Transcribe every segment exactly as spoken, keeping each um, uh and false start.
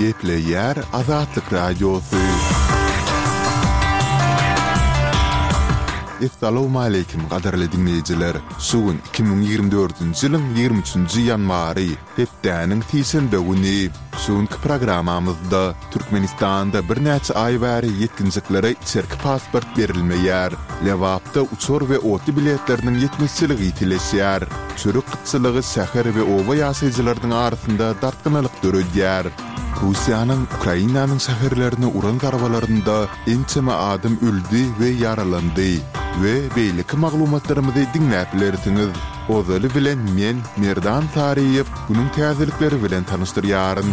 Gepleyer Azatlık Radyosu. Assalamu alaykum qadarly dinleyijiler. Sugun iki bin ýigirme dördünji ýylyň ýigirme üçünji ýanwary hepdäniň tisinde güni. Sugunky programamyzda Türkmenistanda bir näçe ay bäri ýetginjiklere çerki pasport berilmeýär. Lewapda uçur we oty biletleriniň ýetmezçiligi ýitileşýär. Çörek gytçylygy şäher we owa ýaşaýjylaryň arasynda dartgynalyk döredýär. Russiýanyň Ukrainanyň şäherlerine uran garbalarynda ençeme adam öldü we yaralandy. Ve beýleki maglumatlarymyzy diňläp bilersiňiz. Ozaly bilen men Merdan Tariýew bunyň täzelikleri bilen tanyşdyrýaryn.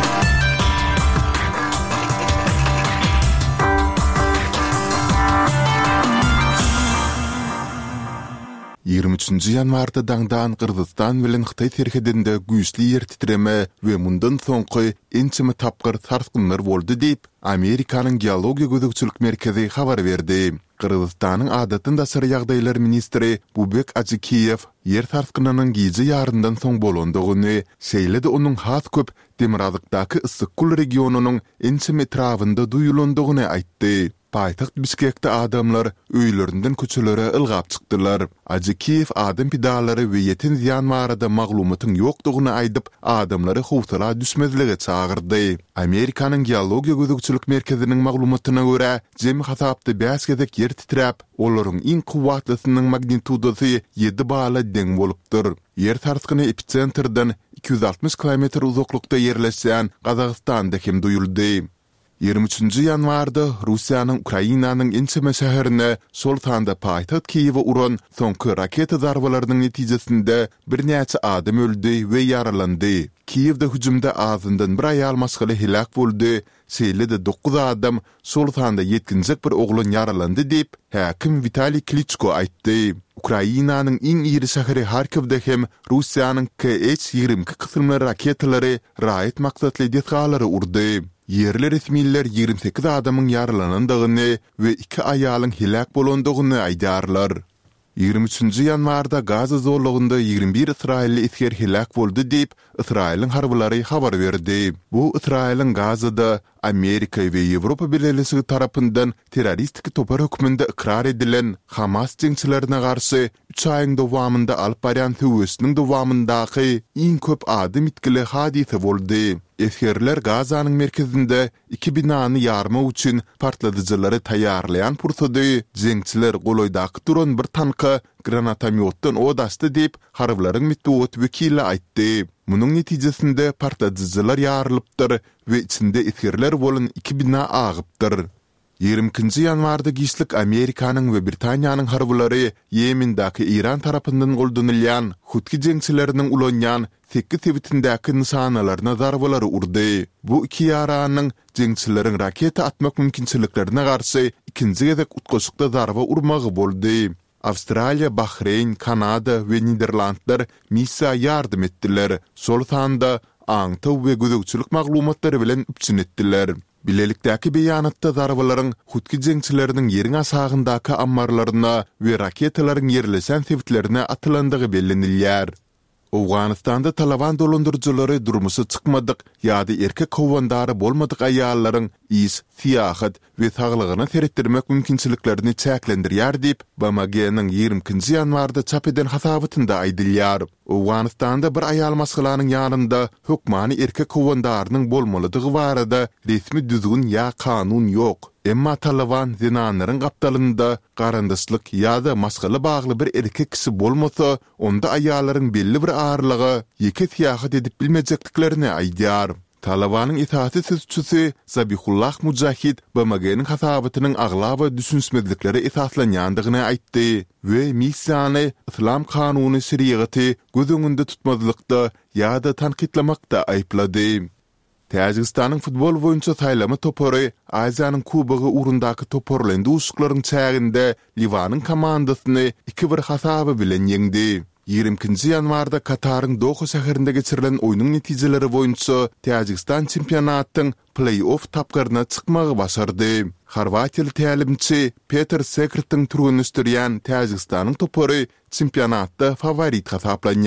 ýigirme üçünji ýanwarda daňdan Kyrgyzstan bilen Hytaý terhedinde güýçli ýer titreme we mundan soňky ençeme tapgyr sarsgynlar boldy diýip Amerikanyň Geologiýa gözegçilik merkezi habar berdi. Kyrgyzstanyň adatynda syr ýagdaýlar ministri Bubek Ajikiyev yer sarsgynynyň gizi ýaryndan soň bolandygyny, şeýle de onuň has köp Demirazykdaky Issykul regionunyň ençeme etrafynda duýulandygyny aýtdy. Paýtaxt Bişkekde adamlar öýlerinden köçelere ylgap çykdylar. Ajikiyev adam pidalary we ýeten ziýan barada maglumatyň ýokdugyny aýdyp, adamlary howsala düşmezlige çagyrdy. Amerikanyň Geologiýa gözegçilik merkeziniň maglumatyna görä, jemi hasapda beş gezek yer titräp, olaryň iň kuwatlysynyň magnitudasy ýedi bala deň bolupdyr. Yer sarsgyny epicentrdan iki yüz altmış kilometr uzaklykda ýerleşýän Gazagystanda hem duyuldy. ýigirme üçünji ýanwarda Russiýanyň Ukrainanyň ençeme şäherine sol tanda paýtaxt Kiýewe uran soňky raketa zarbalarynyň netijesinde bir näçe adam öldü we yaralandy. Kiýewde hüjümde azyndan bir aýal masgaly helak boldy. Şeýle de dokuz adam sol tanda ýetginjek bir oglan yaralandy diýip häkim Vitaliy Klitschko aýtdy. Ukrainanyň iň iri şäheri Harkivde hem Russiýanyň K H ýigirme iki kysymly raketalary raýat maksatly detgalary urdy. Yerli resmiler ýigirme sekiz adamyň yaralanandygyny we iki aýalyň helak bolandygyny aýdarlar. ýigirme üçünji ýanwarda Gaza zorlugynda ýigirme bir Israilli isger helak boldy diýip Israiliň harbylary habar berdi. Bu Israiliň Gazada Amerika we Ýewropa birleşigi tarapyndan terroristik topar hökmünde ikrar edilen Hamas jeňçilerine garşy üç aýyň dowamynda alyp barýan töwesiniň dowamyndaky iň köp adam itkili hadise boldy. Eskerler Gazanyň merkezinde iki binany ýarma üçin partladyjylary taýýarlayan pursady jeňçiler goloýdaky duran bir tanka granatomyotdan odasty diýip harbylaryň mitbuat wekili aýtdy. Munyň netijesinde partladyjylar ýarylypdyr we içinde eskerler bolan iki bina agypdyr. ýigirme ikinji ýanwarda giýişlik Amerikanyň we Britaniýanyň harbylary Ýemendäki İran tarapyndan goldanylýan Hutki jeňçileriniň ulanýan sekiz tebitindäki nysanalarına zarbalary urdy. Bu iki ýaranyň jeňçileriň raketa atmak mümkinçiliklerine garşy ikinji gezek utgaşykda zarba urmagy boldy. Awstraliýa, Bahreyn, Kanada we Niderlandlar missiýa ýardym etdiler. Sol tanda aňtaw we gözegçilik maglumatlary bilen üpçün etdiler. Bilelikdäki beýanatda zarbalaryň Hutki jeňçileriniň ýeriň asagyndaky ammarlaryna we raketalaryň ýerleşen sebitlerine atylandygy bellenilýär. Awganystanda Taliban dolandyrjylary durmuşy çykmadyk ýa-da erkek howandary bolmadyk aýallaryň is, siýahat we saglygyny seretdirmek mümkinçiliklerini çäklendirýär diýip B M G'niň ýigirme ikinji ýanwarda çap eden hasabatynda aýdylýar. Awganystanda bir aýal masgalanyň ýanynda hökmany erkek howandarynyň bolmalydygy barada resmi düzgün ýa kanun ýok. Emma Taliban zinanlaryň gapdalynda garandaşlyk ýa-da masgaly bagly bir erkek kişi bolmasa, onda aýallaryň belli bir ağırlygy ýeke siýahat edip bilmejekliklerini aýdýar. Talibanyň itaati sözçüsü Zabihullah Mujahid B M G'niň hasabatynyň aglaba düşünsmezlikleri esaslanýandygyny aýtdy we missiýany İslam kanuny şeriaty göz öňünde tutmazlykda ýa-da tanqidlamakda aýplady. Täjikistanyň futbol boýunça saýlama topary Aziýanyň kubogy urundaky toporlandy uşuklaryň çäginde Liwanyň komandasyny iki bir hasaba bilen ýeňdi. ýigirme ikinji ýanwarda Kataryň Doha şäherinde geçirilen oýnyň netijeleri boýunça Täjikistan çempionatynyň play-off tapgaryna çykmagy başardy. Horwatiýaly tälimçi Peter Sekretň turgany üstürýän Täjikistanyň topary çempionatda favorit hasaplanýar.